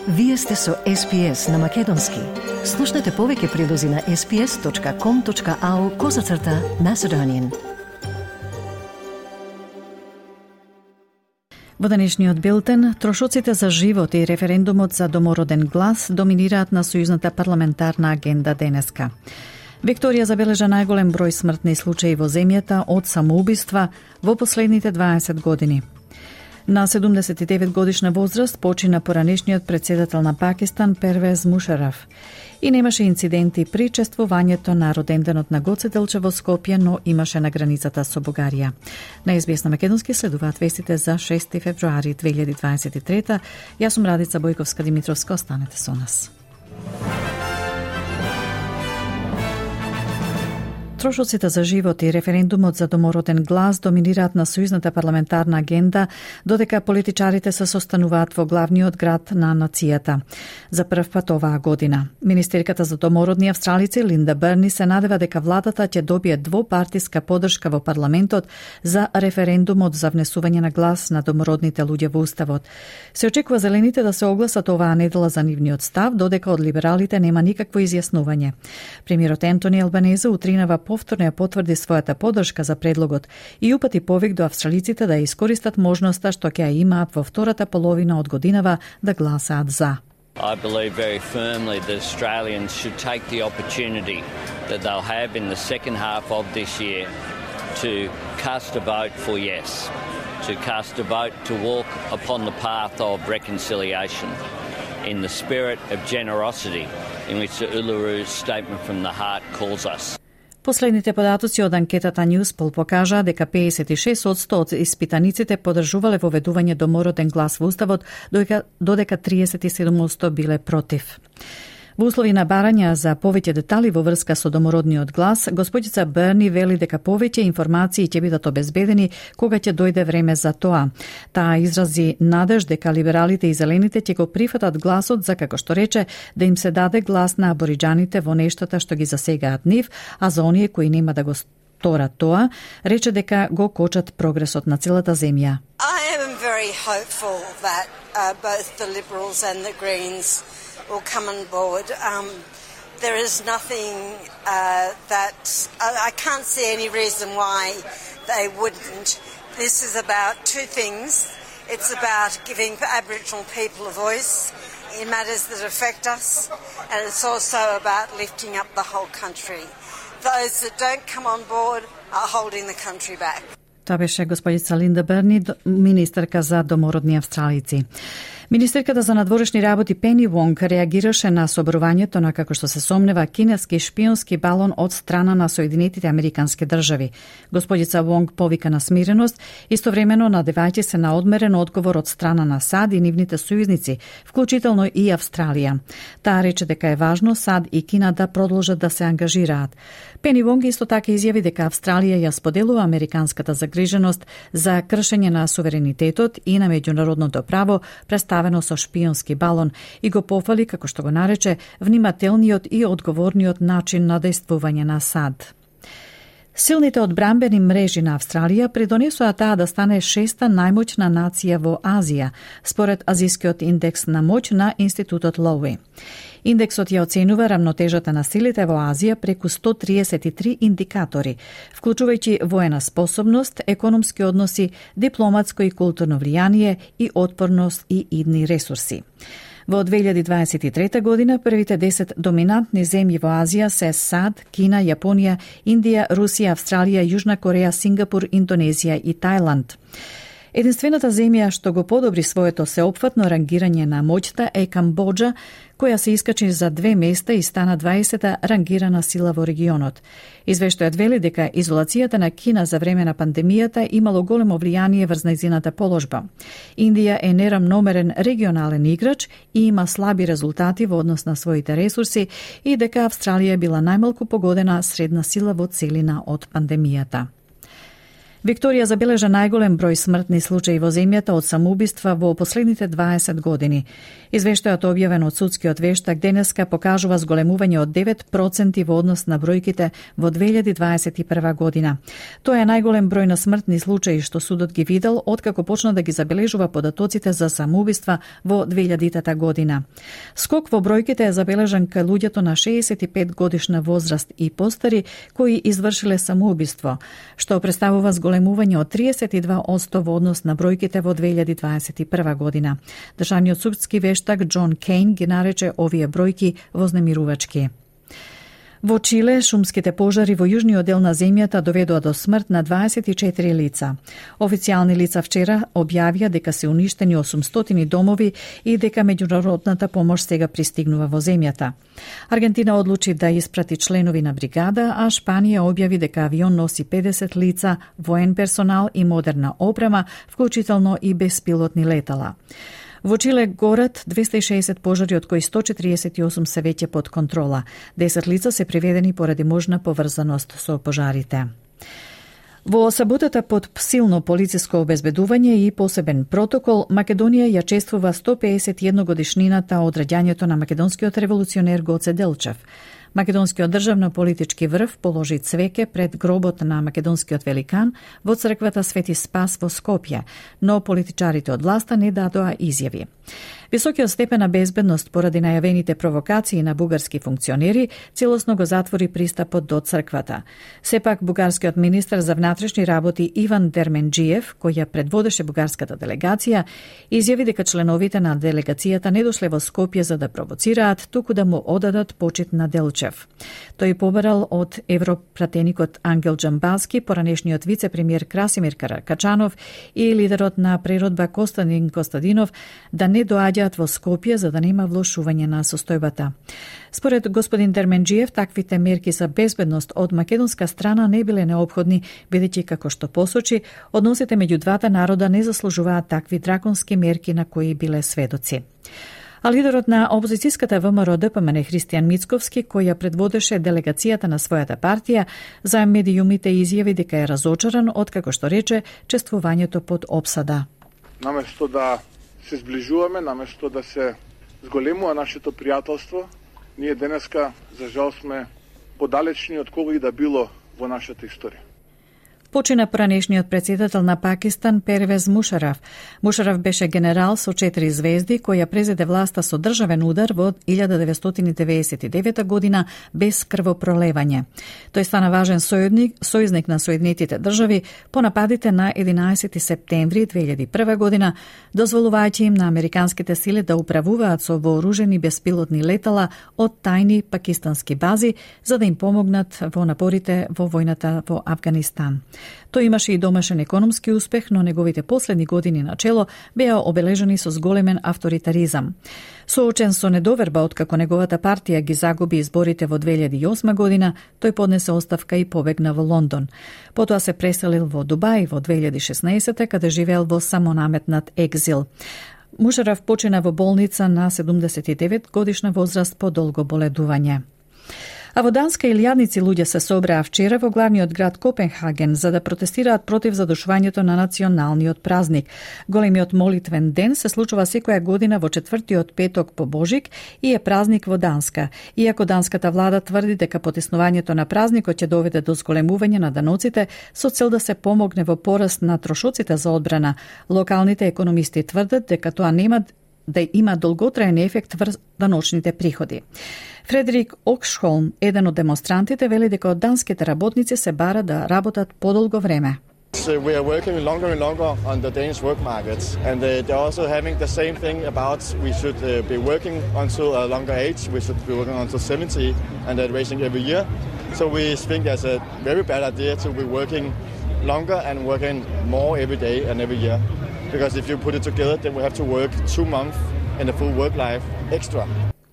Вие сте со SPS на Македонски. Слушнете повеќе прилози на sps.com.au/Macedonian. Во денешниот билтен, трошоците за живот и референдумот за домороден глас доминираат на сојузната парламентарна агенда денеска. Викторија забележа најголем број смртни случаи во земјата од самоубиства во последните 20 години. На 79 годишна возраст почина поранешниот председател на Пакистан Первез Мушараф и немаше инциденти при чествувањето на роденденот на Гоце Делчев во Скопје, но имаше на границата со Бугарија. На SBS на Македонски следуваат вестите за 6 февруари 2023. Јас сум Радица Бојковска-Димитровска, останете со нас. Трошоците за живот и референдумот за домороден глас доминираат на сојузната парламентарна агенда, додека политичарите се состануваат во главниот град на нацијата. За прв пат оваа година. Министерката за домородни австралици Линда Берни се надева дека владата ќе добие двопартиска поддршка во парламентот за референдумот за внесување на глас на домородните луѓе во уставот. Се очекува зелените да се огласат оваа недела за нивниот став, додека од либералите нема никакво изјаснување. Премиерот Ентони Албанезе утринава повторно ја потврди својата поддршка за предлогот и упати повик до австралиците да искористат можноста што ќе ја имаат во втората половина од годинава да гласаат за. I believe very firmly that Australians should take the opportunity that they'll have in the second half of this year to cast a vote for yes, to cast a vote to walk upon the path of reconciliation in the spirit of generosity in which the Uluru Statement from the Heart calls us. Последните податоци од анкетата Newspoll покажаа дека 56% од испитаниците поддржувале воведување домороден глас во уставот, додека 37% биле против. Во услови на барања за повеќе детали во врска со домородниот глас, господица Берни вели дека повеќе информации ќе бидат обезбедени кога ќе дојде време за тоа. Таа изрази надеж дека либералите и зелените ќе го прифатат гласот за, како што рече, да им се даде глас на абориџаните во нештата што ги засегаат нив, а за оние кои нема да го сторат тоа, рече дека го кочат прогресот на целата земја. I am very hopeful that both the Liberals and the Greens will come on board. There is nothing that I can't see any reason why they wouldn't. This is about two things. It's about giving Aboriginal people a voice in matters that affect us, and it's also about lifting up the whole country. Those that don't come on board are holding the country back. Тоа беше господица Линда Берни, министерка за домородни австралици. Министерката за надворешни работи Пени Вонг реагираше на соборувањето на, како што се сомнева, кинески шпионски балон од страна на Соединетите Американски држави. Господица Вонг повика на смиреност, истовремено надевајќи се на одмерен одговор од страна на САД и нивните сојузници, вклучително и Австралија. Таа рече дека е важно САД и Кина да продолжат да се ангажираат. Пени Вонг исто така изјави дека Австралија ја споделува американската загриженост за кршење на суверенитетот и на меѓународното право представено со шпионски балон и го пофали, како што го нарече, внимателниот и одговорниот начин на дејствување на САД. Силните одбранбени мрежи на Австралија придонесоа таа да стане 6-та најмоćна нација во Азија, според Азискиот индекс на моќ на Институтот Лоуи. Индексот ја оценува рамнотежата на силите во Азија преку 133 индикатори, вклучувајќи воена способност, економски односи, дипломатско и културно влијание и отпорност и идни ресурси. Во 2023 година првите 10 доминантни земји во Азија се САД, Кина, Јапонија, Индија, Русија, Австралија, Јужна Кореја, Сингапур, Индонезија и Тајланд. Единствената земја што го подобри своето сеопфатно рангирање на моќта е Камбоџа, која се искачи за 2 места и стана 20-та рангирана сила во регионот. Извештајот вели дека изолацијата на Кина за време на пандемијата имало големо влијание врз нејзината положба. Индија е нерамномерен регионален играч и има слаби резултати во однос на своите ресурси и дека Австралија била најмалку погодена средна сила во целина од пандемијата. Викторија забележа најголем број смртни случаи во земјата од самоубиства во последните 20 години. Извештајот објавен од судскиот вештак денеска покажува зголемување од 9% во однос на бројките во 2021 година. Тоа е најголем број на смртни случаи што судот ги видел откако почна да ги забележува податоците за самоубиства во 2000 година. Скок во бројките е забележан кај луѓето на 65 годишна возраст и постари кои извршиле самоубиство, што представува зголемување од 32% во однос на бројките во 2021 година. Државниот судски вештак Џон Кейн ги нарече овие бројки вознемирувачки. Во Чиле, шумските пожари во јужниот дел на земјата доведоа до смрт на 24 лица. Официјални лица вчера објавија дека се уништени 800 домови и дека меѓународната помош сега пристигнува во земјата. Аргентина одлучи да испрати членови на бригада, а Шпанија објави дека авион носи 50 лица, воен персонал и модерна опрема, вклучително и беспилотни летала. Во Чиле горат 260 пожари, од кои 148 се веќе под контрола. 10 лица се приведени поради можна поврзаност со пожарите. Во саботата под силно полициско обезбедување и посебен протокол, Македонија ја чествува 151 годишнината од раѓањето на македонскиот револуционер Гоце Делчев. Македонскиот државно-политички врв положи цвеќе пред гробот на македонскиот великан во црквата Свети Спас во Скопје, но политичарите од власта не дадоа изјави. Високиот степен на безбедност поради најавените провокации на бугарски функционери целосно го затвори пристапот до црквата. Сепак, бугарскиот министар за внатрешни работи Иван Дерменџиев, кој ја предводеше бугарската делегација, изјави дека членовите на делегацијата не дошле во Скопје за да провоцираат, туку да му одадат почит на Делчев. Тој побарал од европратеникот Ангел Џамбаски, поранешниот вице-премиер Красимир Каракачанов и лидерот на преродба Костадин Костадинов да не доаѓаат во Скопје за да нема влошување на состојбата. Според господин Дерменџиев, таквите мерки за безбедност од македонска страна не биле неопходни, бидејќи како што посочи, односите меѓу двата народа не заслужуваат такви драконски мерки на кои биле сведоци. А лидерот на опозицијската ВМРО ДПМН Христијан Мицковски, кој ја предводеше делегацијата на својата партија, за медиумите изјави дека е разочаран од како што рече чествувањето под опсада. Наместо да се зближуваме, наместо да се зголемува нашето пријателство, ние денеска, за жал, сме подалечни од кого и да било во нашата историја. Почина поранешниот председател на Пакистан Первез Мушараф. Мушараф беше генерал со 4 звезди кој ја презеде власта со државен удар во 1999 година без крвопролевање. Тој стана важен сојузник на Соединетите држави по нападите на 11 септември 2001 година, дозволувајќи им на американските сили да управуваат со вооружени беспилотни летала од тајни пакистански бази за да им помогнат во напорите во војната во Авганистан. Тој имаше и домашен економски успех, но неговите последни години на чело беа обележени со зголемен авторитаризам. Соочен со недоверба откако неговата партија ги загуби изборите во 2008 година, тој поднесе оставка и побегна во Лондон. Потоа се преселил во Дубај во 2016 каде живеел во самонаметнат екзил. Мушараф почина во болница на 79 годишна возраст по долго боледување. А во Данска илјадници луѓе се собраа вчера во главниот град Копенхаген за да протестираат против задушувањето на националниот празник. Големиот молитвен ден се случува секоја година во четвртиот петок по Божик и е празник во Данска. Иако данската влада тврди дека потеснувањето на празникот ќе доведе до зголемување на даноците со цел да се помогне во пораст на трошоците за одбрана, локалните економисти тврдат дека тоа нема да има долготраен ефект врз даночните приходи. Фредерик Оксхолм, еден од демонстрантите, вели дека од данските работници се бара да работат подолго време. We are working longer and longer on the Danish work markets, and they're also having the same thing about we should be working until a longer age. We should be working until 70, and they're raising every year. So we think that's a very bad idea to be working longer and working more every day and every year. Because if you put it together, then we have to work 2 months in the full work life extra.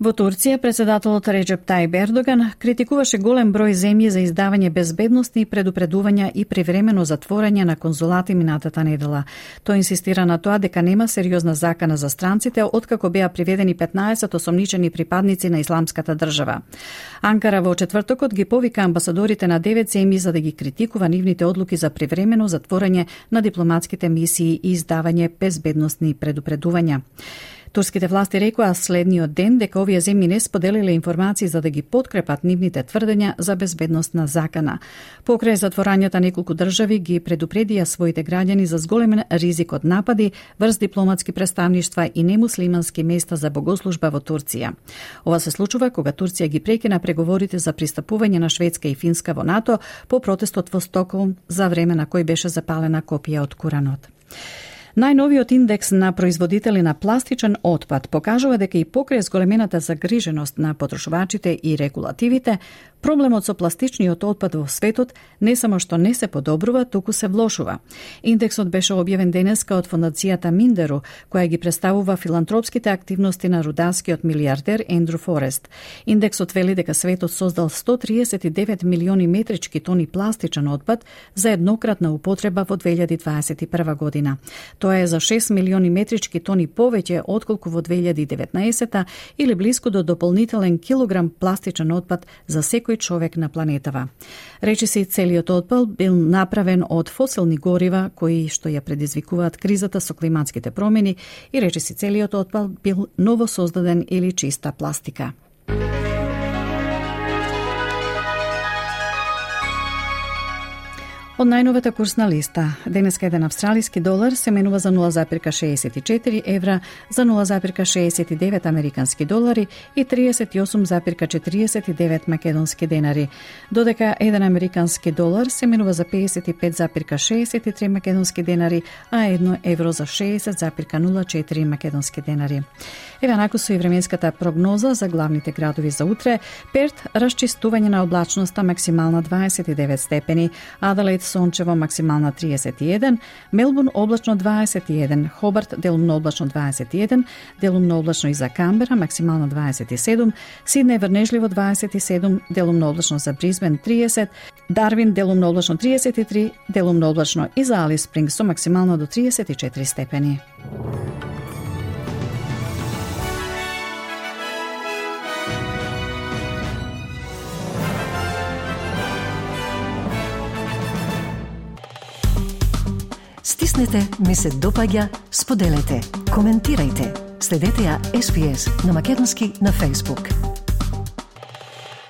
Во Турција, председателот Реджеп Тајип Ердоган критикуваше голем број земји за издавање безбедностни предупредувања и привремено затворање на конзулати минатата недела. Тој инсистира на тоа дека нема сериозна закана за странците, откако беа приведени 15 осомничени припадници на Исламската држава. Анкара во четвртокот ги повика амбасадорите на 9 земји за да ги критикува нивните одлуки за привремено затворање на дипломатските мисии и издавање безбедностни предупредувања. Турските власти рекоа следниот ден дека овие земји не споделиле информации за да ги подкрепат нивните тврдења за безбедностна закана. Покрај затворањата, неколку држави ги предупредија своите граѓани за зголемен ризик од напади врз дипломатски представништва и немуслимански места за богослужба во Турција. Ова се случува кога Турција ги прекина преговорите за пристапување на Шведска и Финска во НАТО по протестот во Стоколм, за време на кој беше запалена копија од Куранот. Најновиот индекс на производители на пластичен отпад покажува дека и покрај зголемената загриженост на потрошувачите и регулативите, проблемот со пластичниот отпад во светот не само што не се подобрува, туку се влошува. Индексот беше објавен денеска од фондацијата Миндеру, која ги представува филантропските активности на рударскиот милиардер Ендрю Форест. Индексот вели дека светот создал 139 милиони метрички тони пластичен отпад за еднократна употреба во 2021 година. Тоа е за 6 милиони метрички тони повеќе отколку во 2019 или близко до дополнителен килограм пластичен отпад за секој човек на планетава. Речиси целиот отпад бил направен од фосилни горива кои што ја предизвикуваат кризата со климатските промени и речиси целиот отпад бил ново создаден или чиста пластика. Од најновата курсна листа, денеска еден австралиски долар се менува за 0,64 евра, за 0,69 американски долари и 38,49 македонски денари, додека еден американски долар се менува за 55,63 македонски денари, а 1 евро за 60,04 македонски денари. Еве наку со и временската прогноза за главните градови за утре. Перт, расчистување на облачноста, максимална 29 степени, Аделаид сончево, максимална 31, Мелбурн облачно 21, Хобарт делумно облачно 21, делумно облачно и за Камбера, максимална 27, Сиднеј врнежливо 27, делумно облачно за Брисбен 30, Дарвин делумно облачно 33, делумно облачно и за Алис Спрингс со максимално до 34 степени. Стиснете, ми се допаѓа, споделете, коментирајте. Следете ја SPS на Македонски на Facebook.